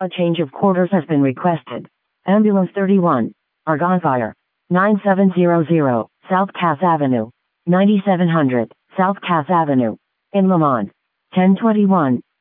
A change of quarters has been requested. Ambulance 31, Argonne Fire. 9700, South Cass Avenue. 9700, South Cass Avenue. In Lamont. 1021,